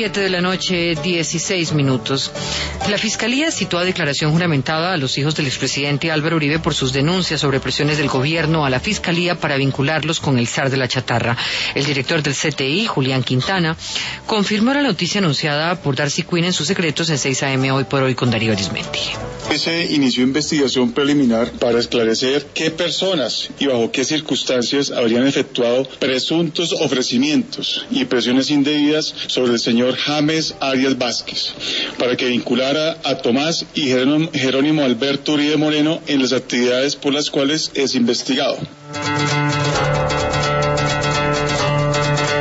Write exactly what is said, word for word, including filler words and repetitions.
Siete de la noche, dieciséis minutos. La Fiscalía citó a declaración juramentada a los hijos del expresidente Álvaro Uribe por sus denuncias sobre presiones del gobierno a la Fiscalía para vincularlos con el zar de la chatarra. El director del C T I, Julián Quintana, confirmó la noticia anunciada por Darcy Quinn en sus secretos en seis a eme Hoy por Hoy con Darío Arizmendi. Se inició investigación preliminar para esclarecer qué personas y bajo qué circunstancias habrían efectuado presuntos ofrecimientos y presiones indebidas sobre el señor James Arias Vázquez para que vinculara a Tomás y Jerónimo Alberto Uribe Moreno en las actividades por las cuales es investigado.